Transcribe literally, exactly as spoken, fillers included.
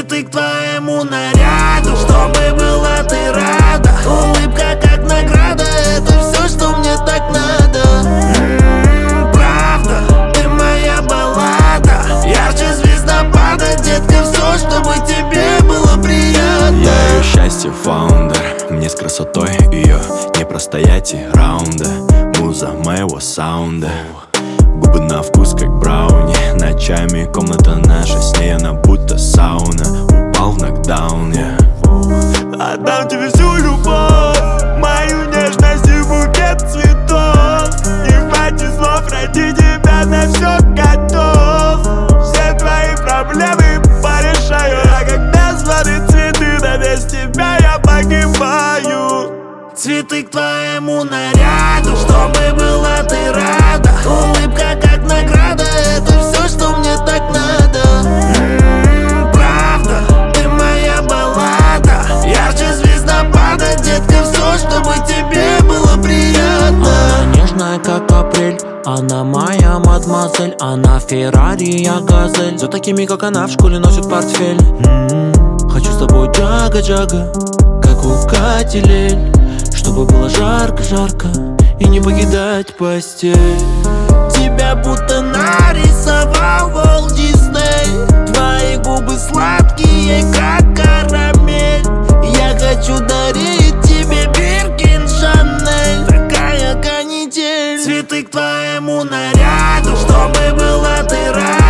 Цветы к твоему наряду, чтобы была ты рада. Улыбка как награда, это все, что мне так надо. М-м, правда, ты моя баллада, ярче звездопада. Детка, все, чтобы тебе было приятно. Я ее счастье, фаундер. Мне с красотой ее не простоять и раунда. Муза моего саунда. Губы на вкус как брауни. Ночами комната наша, с ней она будто сауна. Упал в нокдаун, я yeah. Отдам тебе всю любовь, мою нежность и букет цветов. Не хватит слов, ради тебя на все готов. Все твои проблемы порешаю, а когда звонят цветы, да без тебя я погибаю. Цветы к твоему наряду, чтобы была ты рада. Улыбка как награда, это все, что мне так надо. М-м, правда, ты моя баллада, ярче звездопада. Детка, все, чтобы тебе было приятно. Она нежная, как апрель, она моя мадемуазель. Она Феррари, я газель. За такими, как она, в школе носит портфель. М-м, хочу с тобой джага-джага, как у Кати Лель. Чтобы было жарко-жарко и не покидать постель. Тебя будто нарисовал Walt Disney. Твои губы сладкие, как карамель. Я хочу дарить тебе Биркин, Шанель. Такая канитель. Цветы к твоему наряду, чтобы была ты рада.